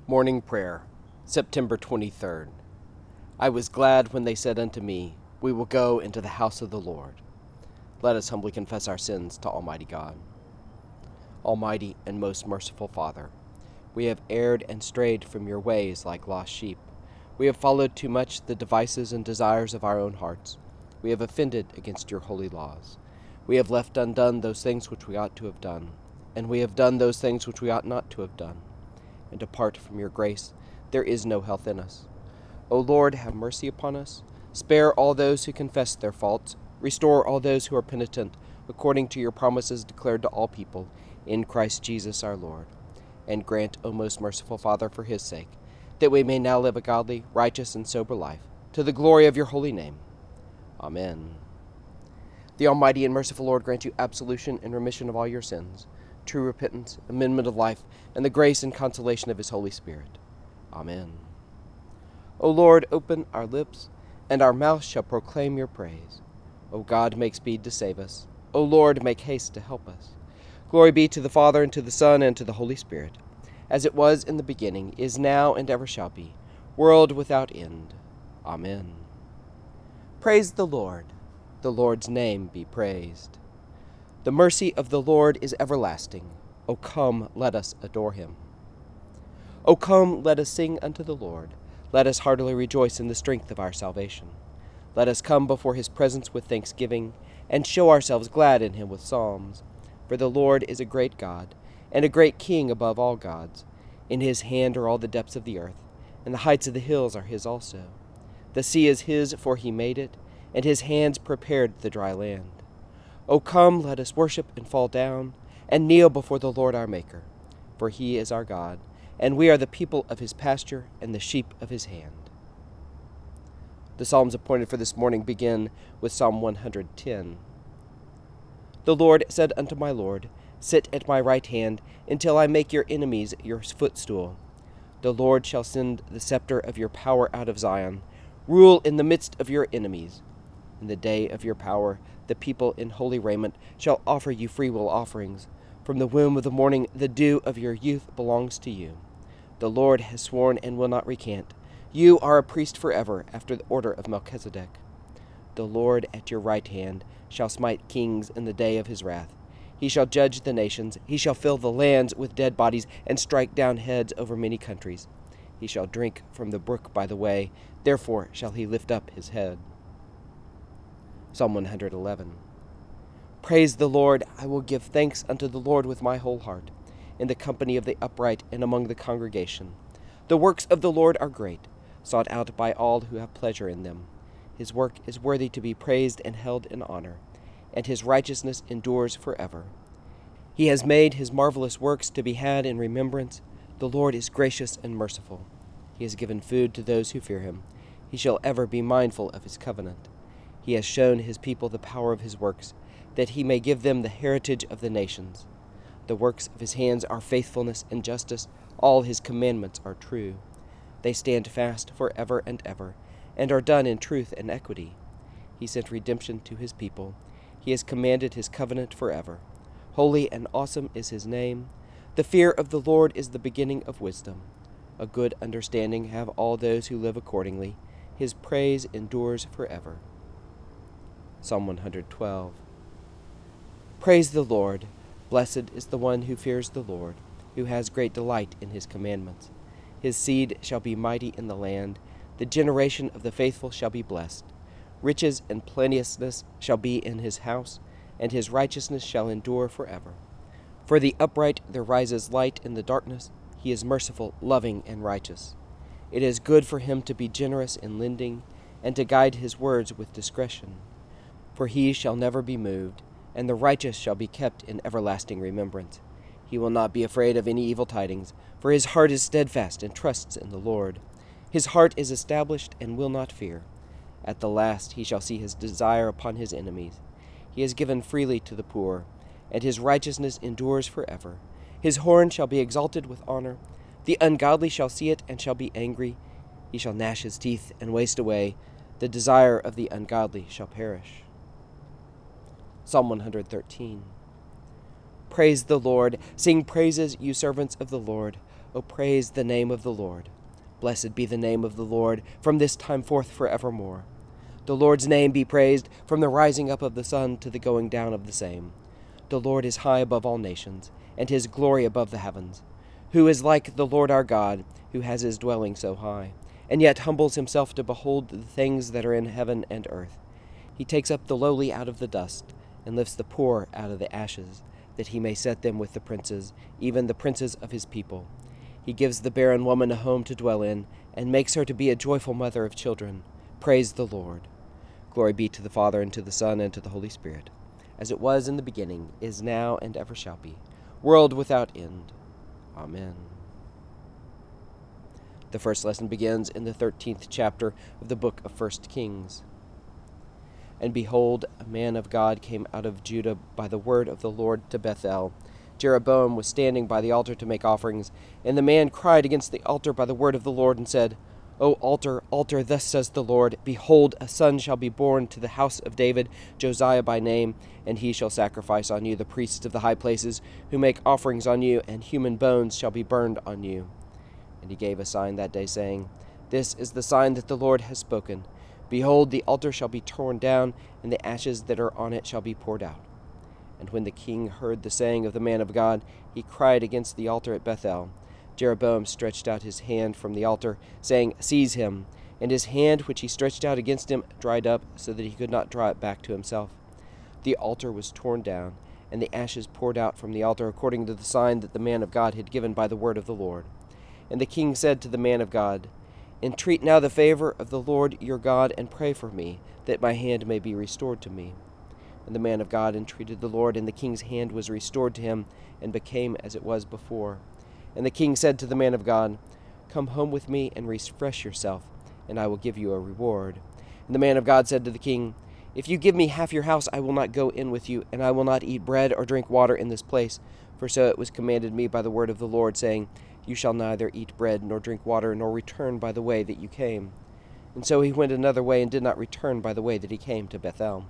Morning Prayer, September 23rd. I was glad when they said unto me, We will go into the house of the Lord. Let us humbly confess our sins to Almighty God. Almighty and most merciful Father, we have erred and strayed from your ways like lost sheep. We have followed too much the devices and desires of our own hearts. We have offended against your holy laws. We have left undone those things which we ought to have done, and we have done those things which we ought not to have done. And apart from your grace, there is no health in us. O Lord, have mercy upon us. Spare all those who confess their faults. Restore all those who are penitent, according to your promises declared to all people, in Christ Jesus our Lord. And grant, O most merciful Father, for his sake, that we may now live a godly, righteous, and sober life, to the glory of your holy name. Amen. The Almighty and merciful Lord grant you absolution and remission of all your sins, true repentance, amendment of life, and the grace and consolation of his Holy Spirit. Amen. O Lord, open our lips, and our mouth shall proclaim your praise. O God, make speed to save us. O Lord, make haste to help us. Glory be to the Father, and to the Son, and to the Holy Spirit, as it was in the beginning, is now, and ever shall be, world without end. Amen. Praise the Lord. The Lord's name be praised. The mercy of the Lord is everlasting. O come, let us adore him. O come, let us sing unto the Lord. Let us heartily rejoice in the strength of our salvation. Let us come before his presence with thanksgiving, and show ourselves glad in him with psalms. For the Lord is a great God, and a great King above all gods. In his hand are all the depths of the earth, and the heights of the hills are his also. The sea is his, for he made it, and his hands prepared the dry land. O come, let us worship and fall down, and kneel before the Lord our Maker. For he is our God, and we are the people of his pasture and the sheep of his hand. The Psalms appointed for this morning begin with Psalm 110. The Lord said unto my Lord, Sit at my right hand, until I make your enemies your footstool. The Lord shall send the scepter of your power out of Zion. Rule in the midst of your enemies. In the day of your power, the people in holy raiment shall offer you freewill offerings. From the womb of the morning, the dew of your youth belongs to you. The Lord has sworn and will not recant. You are a priest forever, after the order of Melchizedek. The Lord at your right hand shall smite kings in the day of his wrath. He shall judge the nations. He shall fill the lands with dead bodies, and strike down heads over many countries. He shall drink from the brook by the way. Therefore shall he lift up his head. Psalm 111. Praise the Lord. I will give thanks unto the Lord with my whole heart, in the company of the upright and among the congregation. The works of the Lord are great, sought out by all who have pleasure in them. His work is worthy to be praised and held in honor, and his righteousness endures forever. He has made his marvelous works to be had in remembrance. The Lord is gracious and merciful. He has given food to those who fear him. He shall ever be mindful of his covenant. He has shown his people the power of his works, that he may give them the heritage of the nations. The works of his hands are faithfulness and justice. All his commandments are true. They stand fast forever and ever, and are done in truth and equity. He sent redemption to his people. He has commanded his covenant forever. Holy and awesome is his name. The fear of the Lord is the beginning of wisdom. A good understanding have all those who live accordingly. His praise endures forever. Psalm 112. Praise the Lord. Blessed is the one who fears the Lord, who has great delight in his commandments. His seed shall be mighty in the land. The generation of the faithful shall be blessed. Riches and plenteousness shall be in his house, and his righteousness shall endure forever. For the upright there rises light in the darkness. He is merciful, loving, and righteous. It is good for him to be generous in lending, and to guide his words with discretion. For he shall never be moved, and the righteous shall be kept in everlasting remembrance. He will not be afraid of any evil tidings, for his heart is steadfast and trusts in the Lord. His heart is established and will not fear. At the last he shall see his desire upon his enemies. He has given freely to the poor, and his righteousness endures forever. His horn shall be exalted with honor. The ungodly shall see it and shall be angry. He shall gnash his teeth and waste away. The desire of the ungodly shall perish. Psalm 113. Praise the Lord. Sing praises, you servants of the Lord. O praise the name of the Lord. Blessed be the name of the Lord, from this time forth forevermore. The Lord's name be praised, from the rising up of the sun to the going down of the same. The Lord is high above all nations, and his glory above the heavens. Who is like the Lord our God, who has his dwelling so high, and yet humbles himself to behold the things that are in heaven and earth? He takes up the lowly out of the dust, and lifts the poor out of the ashes, that he may set them with the princes, even the princes of his people. He gives the barren woman a home to dwell in, and makes her to be a joyful mother of children. Praise the Lord. Glory be to the Father, and to the Son, and to the Holy Spirit, as it was in the beginning, is now, and ever shall be, world without end. Amen. The first lesson begins in the 13th chapter of the book of 1 Kings. And behold, a man of God came out of Judah by the word of the Lord to Bethel. Jeroboam was standing by the altar to make offerings, and the man cried against the altar by the word of the Lord, and said, O altar, altar, thus says the Lord, behold, a son shall be born to the house of David, Josiah by name, and he shall sacrifice on you the priests of the high places, who make offerings on you, and human bones shall be burned on you. And he gave a sign that day, saying, This is the sign that the Lord has spoken. Behold, the altar shall be torn down, and the ashes that are on it shall be poured out. And when the king heard the saying of the man of God, he cried against the altar at Bethel. Jeroboam stretched out his hand from the altar, saying, Seize him. And his hand which he stretched out against him dried up, so that he could not draw it back to himself. The altar was torn down, and the ashes poured out from the altar, according to the sign that the man of God had given by the word of the Lord. And the king said to the man of God, Entreat now the favor of the Lord your God, and pray for me, that my hand may be restored to me. And the man of God entreated the Lord, and the king's hand was restored to him, and became as it was before. And the king said to the man of God, Come home with me, and refresh yourself, and I will give you a reward. And the man of God said to the king, If you give me half your house, I will not go in with you, and I will not eat bread or drink water in this place. For so it was commanded me by the word of the Lord, saying, You shall neither eat bread nor drink water, nor return by the way that you came. And so he went another way, and did not return by the way that he came to Bethel.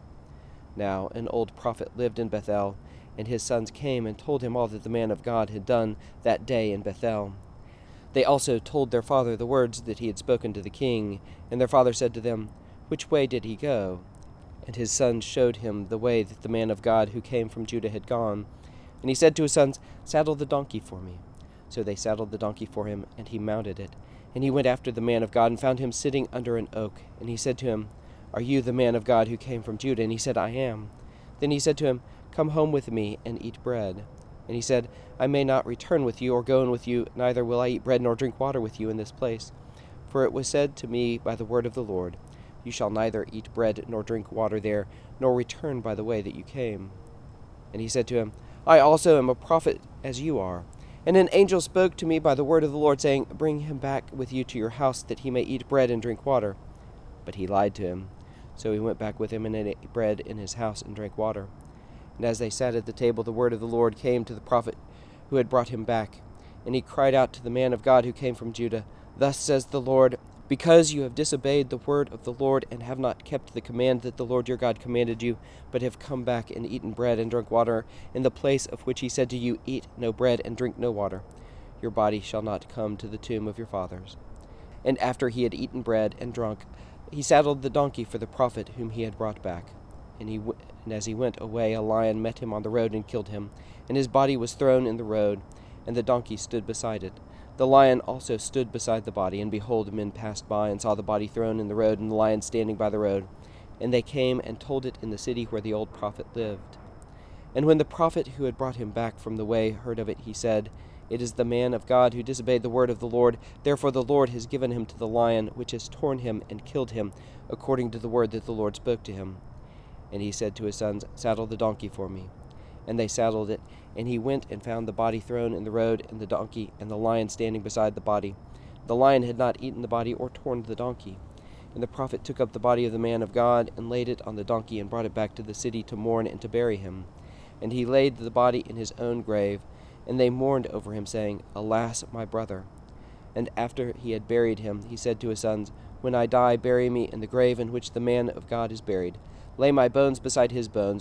Now an old prophet lived in Bethel, and his sons came and told him all that the man of God had done that day in Bethel. They also told their father the words that he had spoken to the king, and their father said to them, Which way did he go? And his sons showed him the way that the man of God who came from Judah had gone. And he said to his sons, Saddle the donkey for me. So they saddled the donkey for him, and he mounted it. And he went after the man of God, and found him sitting under an oak. And he said to him, Are you the man of God who came from Judah? And he said, I am. Then he said to him, Come home with me, and eat bread. And he said, I may not return with you, or go in with you, neither will I eat bread nor drink water with you in this place. For it was said to me by the word of the Lord, You shall neither eat bread nor drink water there, nor return by the way that you came. And he said to him, I also am a prophet as you are. And an angel spoke to me by the word of the Lord, saying, Bring him back with you to your house, that he may eat bread and drink water. But he lied to him. So he went back with him, and ate bread in his house, and drank water. And as they sat at the table, the word of the Lord came to the prophet who had brought him back. And he cried out to the man of God who came from Judah, Thus says the Lord, Because you have disobeyed the word of the Lord, and have not kept the command that the Lord your God commanded you, but have come back and eaten bread and drunk water in the place of which he said to you, Eat no bread and drink no water, your body shall not come to the tomb of your fathers. And after he had eaten bread and drunk, he saddled the donkey for the prophet whom he had brought back. And as he went away, a lion met him on the road and killed him, and his body was thrown in the road, and the donkey stood beside it. The lion also stood beside the body, and behold, men passed by and saw the body thrown in the road, and the lion standing by the road. And they came and told it in the city where the old prophet lived. And when the prophet who had brought him back from the way heard of it, he said, It is the man of God who disobeyed the word of the Lord. Therefore the Lord has given him to the lion, which has torn him and killed him, according to the word that the Lord spoke to him. And he said to his sons, Saddle the donkey for me. And they saddled it, and he went and found the body thrown in the road, and the donkey, and the lion standing beside the body. The lion had not eaten the body or torn the donkey. And the prophet took up the body of the man of God, and laid it on the donkey, and brought it back to the city to mourn and to bury him. And he laid the body in his own grave, and they mourned over him, saying, Alas, my brother! And after he had buried him, he said to his sons, When I die, bury me in the grave in which the man of God is buried. Lay my bones beside his bones,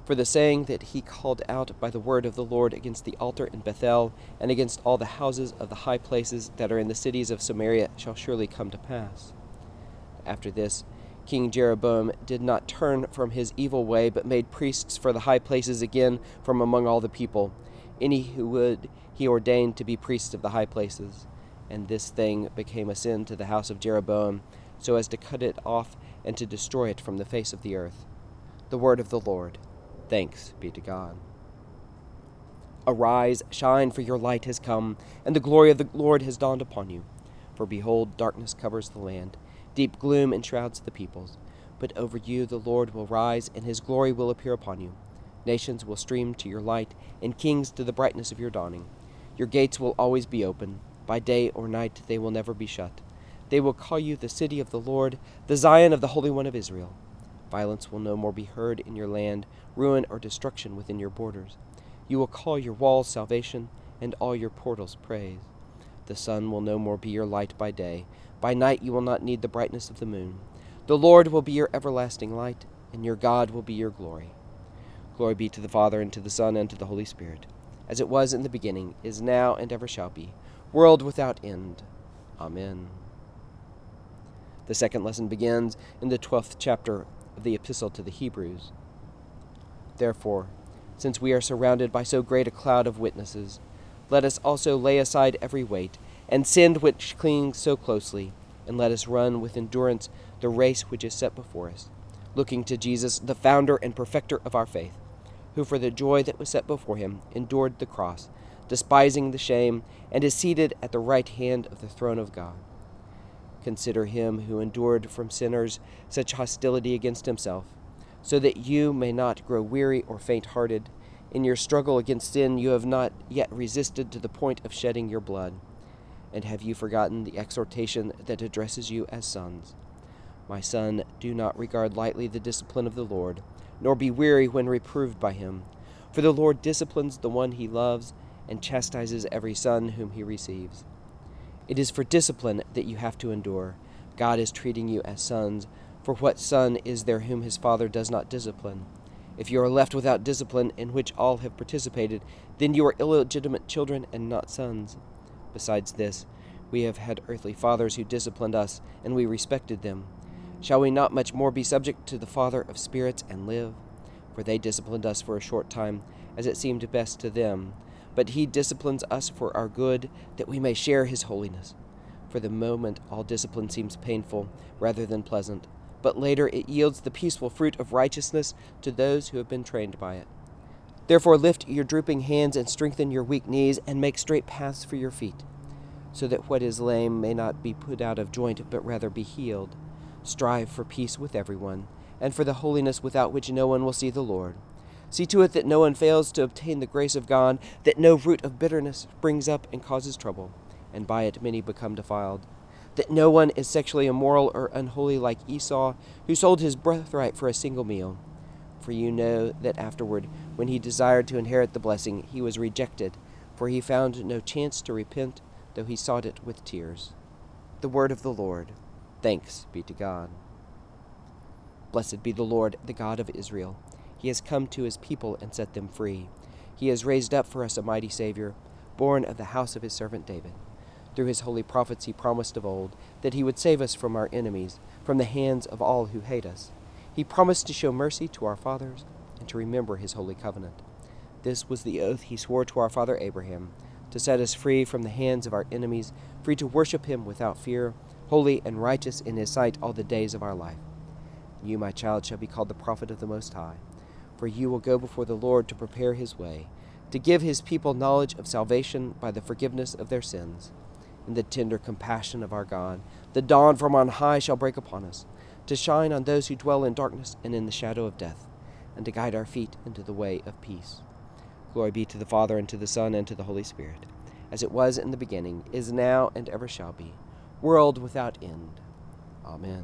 For the saying that he called out by the word of the Lord against the altar in Bethel, and against all the houses of the high places that are in the cities of Samaria, shall surely come to pass. After this, King Jeroboam did not turn from his evil way, but made priests for the high places again from among all the people. Any who would he ordained to be priests of the high places. And this thing became a sin to the house of Jeroboam, so as to cut it off and to destroy it from the face of the earth. The word of the Lord. Thanks be to God. Arise, shine, for your light has come, and the glory of the Lord has dawned upon you. For behold, darkness covers the land, deep gloom enshrouds the peoples. But over you the Lord will rise, and his glory will appear upon you. Nations will stream to your light, and kings to the brightness of your dawning. Your gates will always be open. By day or night they will never be shut. They will call you the city of the Lord, the Zion of the Holy One of Israel. Violence will no more be heard in your land, ruin or destruction within your borders. You will call your walls salvation, and all your portals praise. The sun will no more be your light by day. By night you will not need the brightness of the moon. The Lord will be your everlasting light, and your God will be your glory. Glory be to the Father, and to the Son, and to the Holy Spirit, as it was in the beginning, is now, and ever shall be, world without end. Amen. The second lesson begins in the 12th chapter of the Epistle to the Hebrews. Therefore, since we are surrounded by so great a cloud of witnesses, let us also lay aside every weight, and sin which clings so closely, and let us run with endurance the race which is set before us, looking to Jesus, the founder and perfecter of our faith, who for the joy that was set before him endured the cross, despising the shame, and is seated at the right hand of the throne of God. Consider him who endured from sinners such hostility against himself, so that you may not grow weary or faint-hearted. In your struggle against sin you have not yet resisted to the point of shedding your blood. And have you forgotten the exhortation that addresses you as sons? My son, do not regard lightly the discipline of the Lord, nor be weary when reproved by him. For the Lord disciplines the one he loves, and chastises every son whom he receives. It is for discipline that you have to endure. God is treating you as sons, for what son is there whom his father does not discipline? If you are left without discipline, in which all have participated, then you are illegitimate children and not sons. Besides this, we have had earthly fathers who disciplined us, and we respected them. Shall we not much more be subject to the Father of spirits and live? For they disciplined us for a short time, as it seemed best to them. But he disciplines us for our good, that we may share his holiness. For the moment all discipline seems painful rather than pleasant, but later it yields the peaceful fruit of righteousness to those who have been trained by it. Therefore lift your drooping hands and strengthen your weak knees, and make straight paths for your feet, so that what is lame may not be put out of joint, but rather be healed. Strive for peace with everyone, and for the holiness without which no one will see the Lord. See to it that no one fails to obtain the grace of God, that no root of bitterness springs up and causes trouble, and by it many become defiled. That no one is sexually immoral or unholy like Esau, who sold his birthright for a single meal. For you know that afterward, when he desired to inherit the blessing, he was rejected, for he found no chance to repent, though he sought it with tears. The word of the Lord. Thanks be to God. Blessed be the Lord, the God of Israel. He has come to his people and set them free. He has raised up for us a mighty Savior, born of the house of his servant David. Through his holy prophets he promised of old that he would save us from our enemies, from the hands of all who hate us. He promised to show mercy to our fathers and to remember his holy covenant. This was the oath he swore to our father Abraham, to set us free from the hands of our enemies, free to worship him without fear, holy and righteous in his sight all the days of our life. You, my child, shall be called the prophet of the Most High, for you will go before the Lord to prepare his way, to give his people knowledge of salvation by the forgiveness of their sins. In the tender compassion of our God, the dawn from on high shall break upon us, to shine on those who dwell in darkness and in the shadow of death, and to guide our feet into the way of peace. Glory be to the Father, and to the Son, and to the Holy Spirit, as it was in the beginning, is now, and ever shall be, world without end. Amen.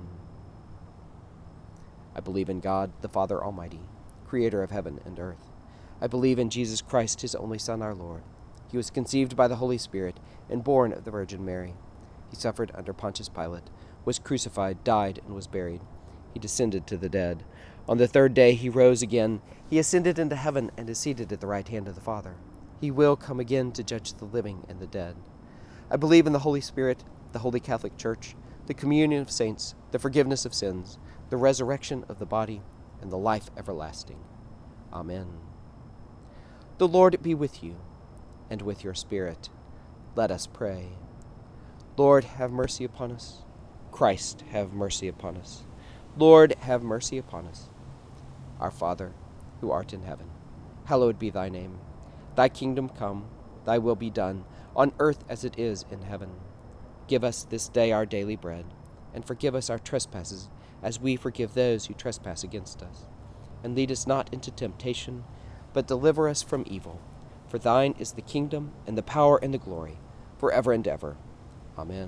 I believe in God, the Father Almighty, creator of heaven and earth. I believe in Jesus Christ, his only Son, our Lord. He was conceived by the Holy Spirit and born of the Virgin Mary. He suffered under Pontius Pilate, was crucified, died, and was buried. He descended to the dead. On the third day he rose again. He ascended into heaven and is seated at the right hand of the Father. He will come again to judge the living and the dead. I believe in the Holy Spirit, the Holy Catholic Church, the communion of saints, the forgiveness of sins, the resurrection of the body, and the life everlasting. Amen. The Lord be with you, and with your spirit. Let us pray. Lord, have mercy upon us. Christ, have mercy upon us. Lord, have mercy upon us. Our Father, who art in heaven, hallowed be thy name. Thy kingdom come, thy will be done, on earth as it is in heaven. Give us this day our daily bread, and forgive us our trespasses, as we forgive those who trespass against us. And lead us not into temptation, but deliver us from evil. For thine is the kingdom, and the power, and the glory, forever and ever. Amen.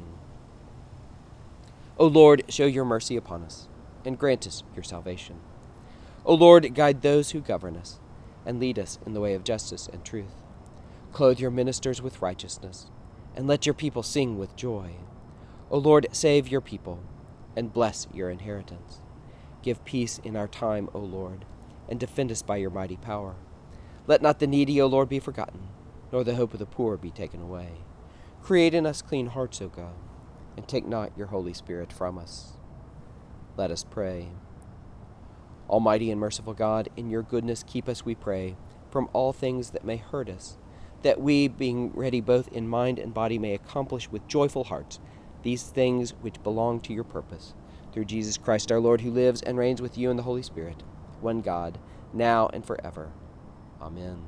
O Lord, show your mercy upon us, and grant us your salvation. O Lord, guide those who govern us, and lead us in the way of justice and truth. Clothe your ministers with righteousness, and let your people sing with joy. O Lord, save your people, and bless your inheritance. Give peace in our time, O Lord, and defend us by your mighty power. Let not the needy, O Lord, be forgotten, nor the hope of the poor be taken away. Create in us clean hearts, O God, and take not your Holy Spirit from us. Let us pray. Almighty and merciful God, in your goodness keep us, we pray, from all things that may hurt us, that we, being ready both in mind and body, may accomplish with joyful hearts these things which belong to your purpose. Through Jesus Christ our Lord, who lives and reigns with you in the Holy Spirit, one God, now and forever. Amen.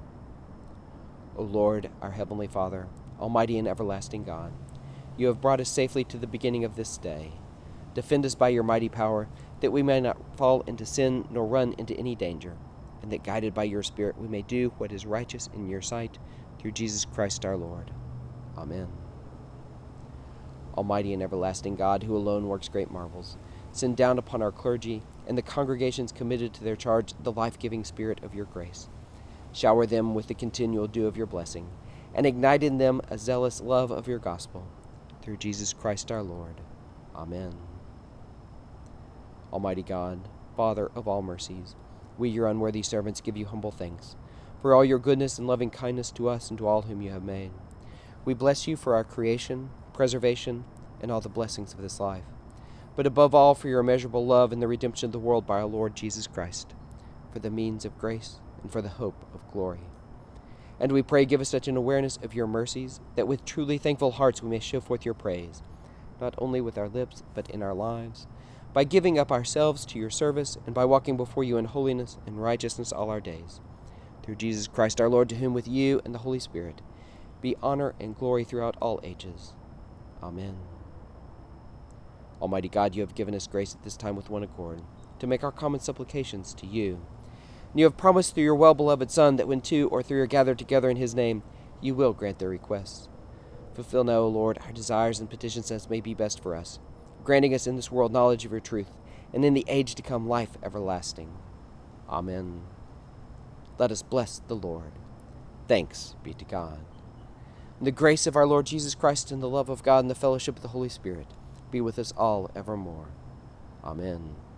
O Lord, our heavenly Father, almighty and everlasting God, you have brought us safely to the beginning of this day. Defend us by your mighty power, that we may not fall into sin nor run into any danger, and that guided by your Spirit we may do what is righteous in your sight, through Jesus Christ our Lord. Amen. Almighty and everlasting God, who alone works great marvels, send down upon our clergy and the congregations committed to their charge the life-giving Spirit of your grace. Shower them with the continual dew of your blessing, and ignite in them a zealous love of your gospel, through Jesus Christ our Lord. Amen. Almighty God, Father of all mercies, we, your unworthy servants, give you humble thanks for all your goodness and loving kindness to us and to all whom you have made. We bless you for our creation, preservation, and all the blessings of this life, but above all for your immeasurable love and the redemption of the world by our Lord Jesus Christ, for the means of grace and for the hope of glory. And we pray, give us such an awareness of your mercies, that with truly thankful hearts we may show forth your praise, not only with our lips, but in our lives, by giving up ourselves to your service, and by walking before you in holiness and righteousness all our days. Through Jesus Christ our Lord, to whom with you and the Holy Spirit be honor and glory throughout all ages. Amen. Almighty God, you have given us grace at this time with one accord, to make our common supplications to you. And you have promised through your well-beloved Son that when two or three are gathered together in his name, you will grant their requests. Fulfill now, O Lord, our desires and petitions as may be best for us, granting us in this world knowledge of your truth, and in the age to come life everlasting. Amen. Let us bless the Lord. Thanks be to God. And the grace of our Lord Jesus Christ, and the love of God, and the fellowship of the Holy Spirit be with us all evermore. Amen.